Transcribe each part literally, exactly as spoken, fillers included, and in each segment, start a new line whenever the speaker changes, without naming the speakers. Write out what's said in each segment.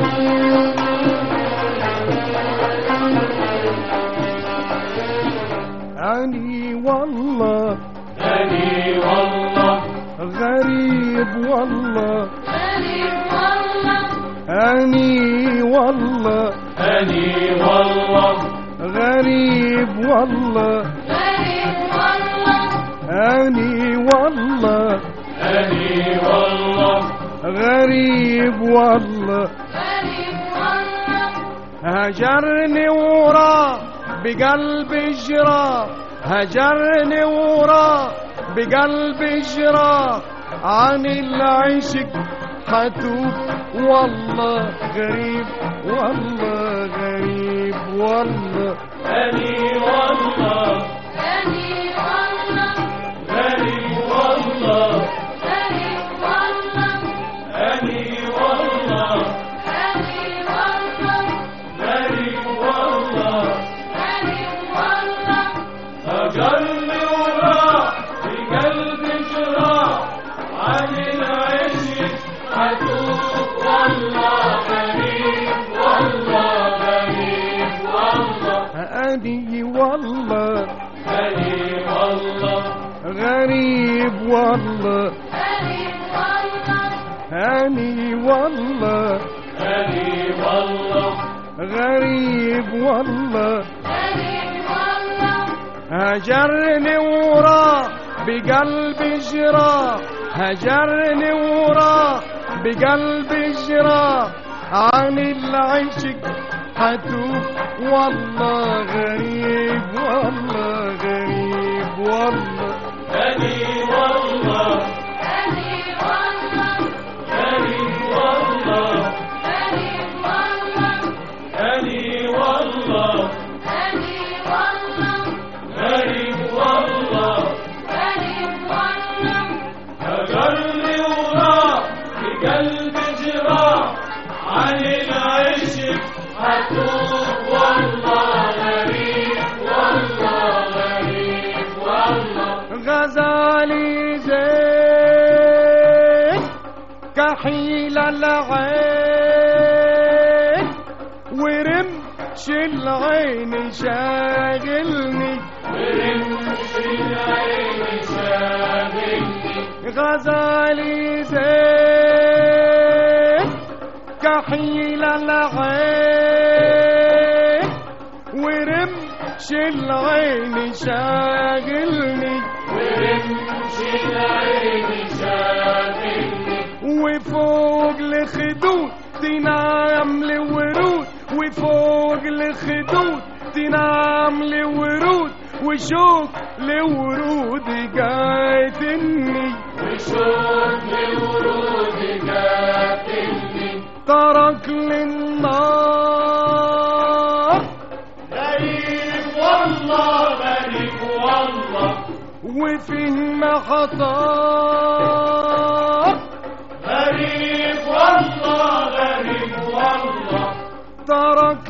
أني والله
أني والله
غريب والله
غريب والله
أني والله
أني والله
غريب والله
غريب والله
أني والله
أني والله
غريب والله
غريب والله
هجرني وراه بقلب جراه هجرني وراه بقلب جراه عن العشق حتوب والله غريب والله غريب والله
أني والله
أني والله
غريب والله
غريب والله
أني والله
أني والله
غريب والله
غريب والله
هجرني وراح بقلب جراح عن العشق حتوب والله غريب والله غريب والله
أني والله
أني والله
غريب والله
غريب والله
أني والله
أني والله
غريب والله
غريب والله
هجرني وراه بقلب جراه هجرني وراه بقلب جراه عن العشق حتوب والله غريب والله غريب والله
أني والله
أني والله
غريب والله
غريب والله
أني والله
أني والله
غريب والله
غريب والله
هجرني وراح بقلب جراح عن العشق حتوب والله غريب والله غريب والله
غزالي زين كحيل العين ورمش العين شاغلني
ورمش العين شاغلني
غزالي زين كحيل العين ورمش العين شاغلني
ورمش العين شاغلني
وفوق الخدود تنام لورود وفوق الخدود تنام لورود وشوق لورود قاتلني
وشوق الورود قاتلني
ترك للنار
غريب والله غريب والله
وفيه محطات
غريب والله غريب والله
ترك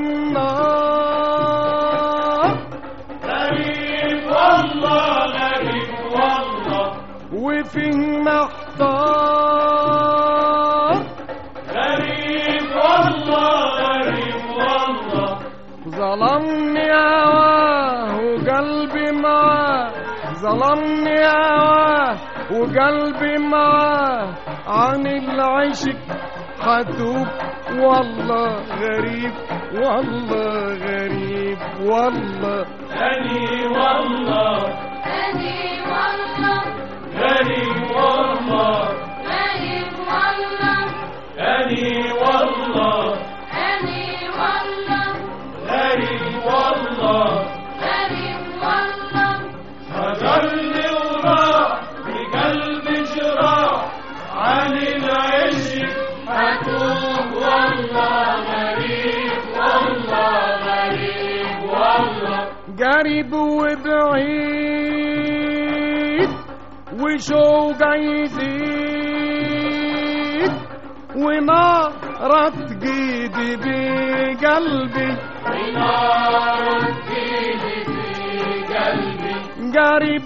للنار
غريب والله غريب والله
وفيه محتار
غريب والله غريب والله
ظلمني هواه وقلبي معاه ظلمني هواه وقلبي معاه عن العشق حتوب والله غريب والله غريب والله
أني والله
أني والله
غريب والله
غريب والله
أني والله
أني والله
غريب والله
غريب والله
هجرني وراح بقلب جراح عن العشق حتوب والله غريب والله غريب والله
قريب وبعيد وشوق يزيد ونارة تقيد بقلبي
ونار تجيلي في قلبي
قريب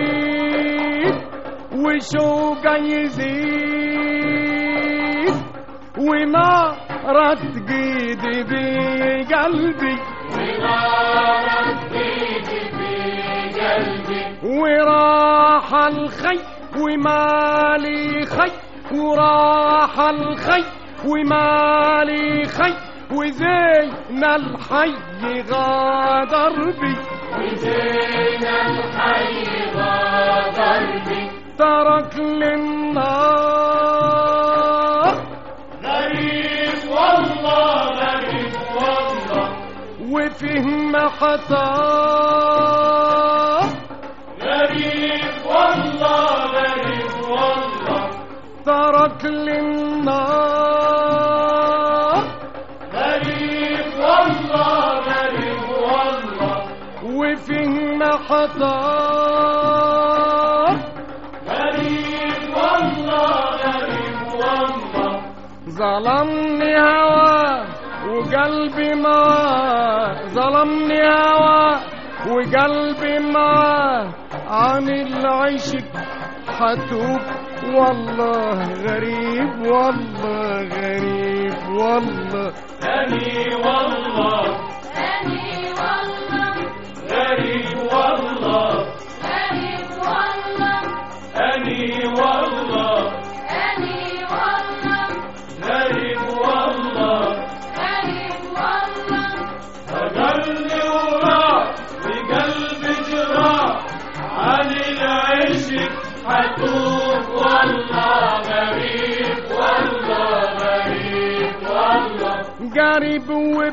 وبعيد وشوق يزيد ونارة جيدي بقلبي
ونارت ايدي في قلبي
وراح الخي ومالي خي وراح الخي ومالي خي وزين الحي غادر بي
وزين الحي غادر بي
ترك للنار
غريب والله غريب والله
وفيه محتار
غريب والله غريب والله
ترك للنار
غريب والله غريب والله
وفيه محتار
غريب والله غريب والله
ظلمني هوا وقلبي معاه ظلمني هوا وقلبي معاه عن العشق حتوب والله غريب والله غريب والله
أني والله
أني والله
غريب والله
غريب والله
أني والله
أني والله
غريب والله
غريب والله
فقلبي وراح بقلبي جراح عن العشق حتوب والله غريب والله غريب والله
قريب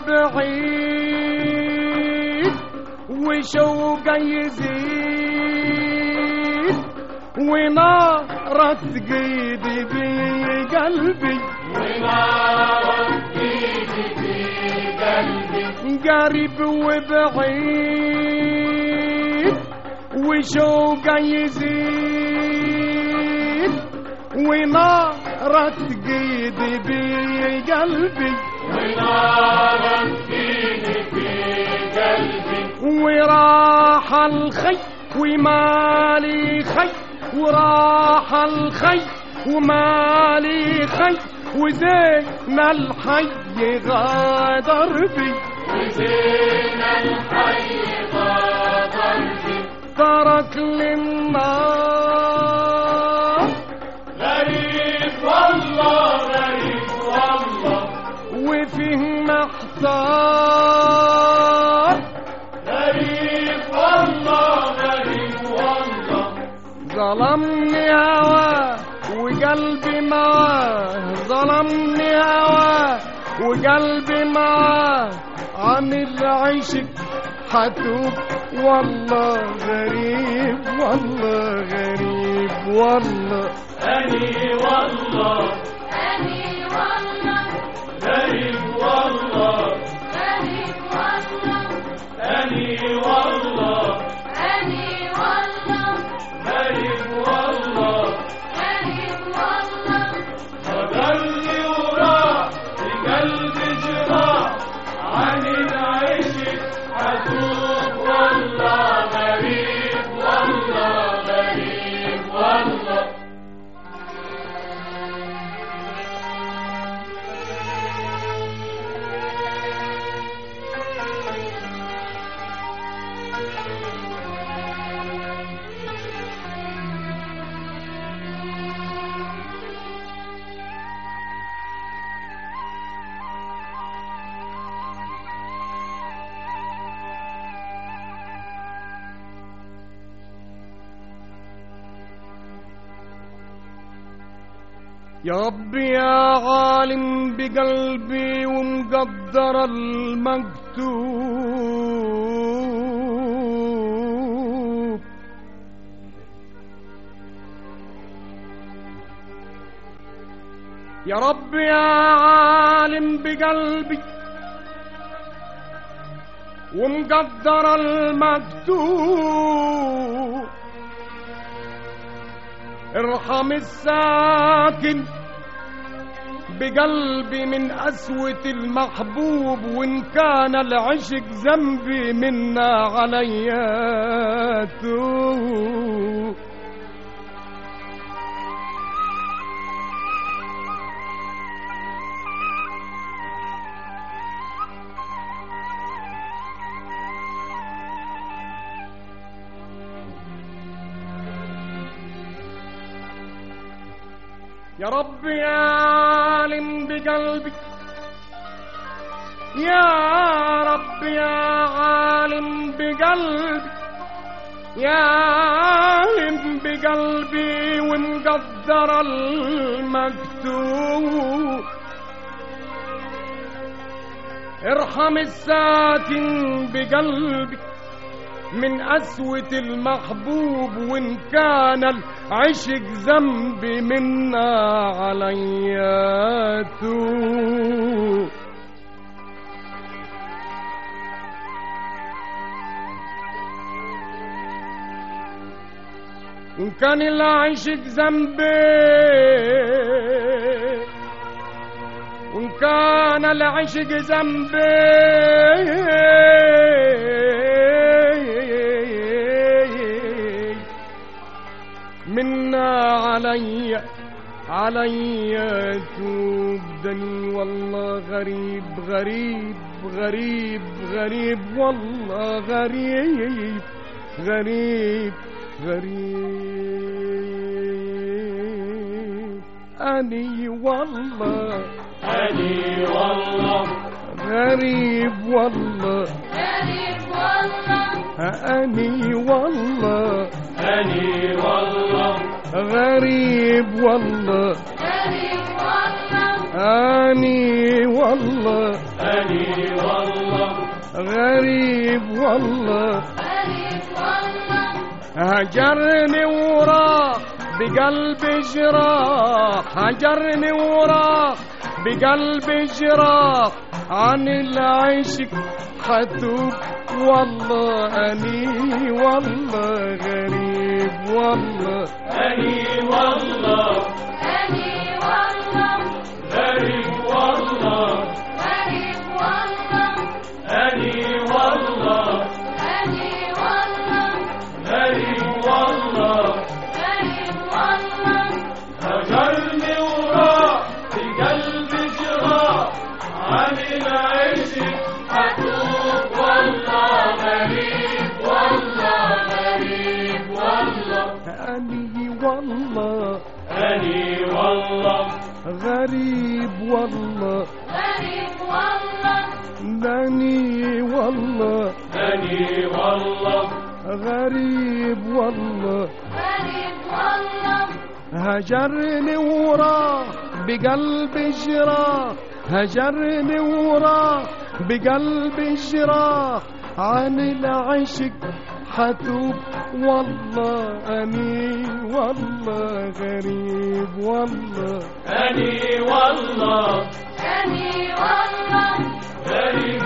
وبعيد وشوقه يزيد ونارة جيدي بقلبي
ونارت ايدي في قلبي
قريب وبعيد وشوقه يزيد ونارة جيدي بقلبي
ونارت ايدي في قلبي
وراح الخي ومالي خي وراح الخي ومالي خي وزين الحي غادر بي
وزين الحي غادر بي
ترك للنار
غريب والله غريب والله
وفيه محتار
غريب والله غريب والله
ظلمني هوا وقلبي معاه ظلمني هوا وقلبي معاه عن العشق حتوب والله غريب والله غريب والله
أني والله
أني والله
غريب والله
غريب والله
أني والله
أني والله
غريب والله
غريب والله
فقلبي وراح بقلبي جراح عن العشق حتوب والله غريب والله غريب والله
يا ربي يا عالم بقلبي ومقدر المكتوب يا ربي يا عالم بقلبي ومقدر المكتوب ارحم الساكن بقلبي من قسوة المحبوب وإن كان العشق ذنبي منا عليا توب يا رب يا عالم بقلبي، يا رب يا عالم بقلبي، يا عالم بقلبي ومقدر المكتوب، ارحم الساكن بقلبي من قسوة المحبوب، وإن كان العشق ذنبي منا عليا توب. وإن كان العشق ذنبي، وإن كان العشق ذنبي منا علي علي توب. دني والله غريب غريب غريب غريب، والله غريب غريب غريب. أني والله
أني والله
غريب والله
غريب والله
أني والله
أني والله
غريب والله
غريب والله
أني والله
أني والله
غريب والله
غريب والله
هجرني وراه بقلبي جراح، هجرني وراه بقلبي جراح، عن العشق حتوب والله. أني والله غريب والله
أني والله
أني والله
غريب والله
غريب والله
أني والله
أني والله
غريب والله
غريب والله
هجرني وراه بقلبي جراح، عن العشق حتوب والله. غريب والله غريب والله
أني والله
أني والله
غريب والله
غريب والله
أني والله
أني والله
غريب والله
غريب والله
هجرني وراه بقلبي جراح، هجرني وراه بقلبي جراح، عن العشق حتوب والله. أني والله غريب والله
أني والله
أني والله
غريب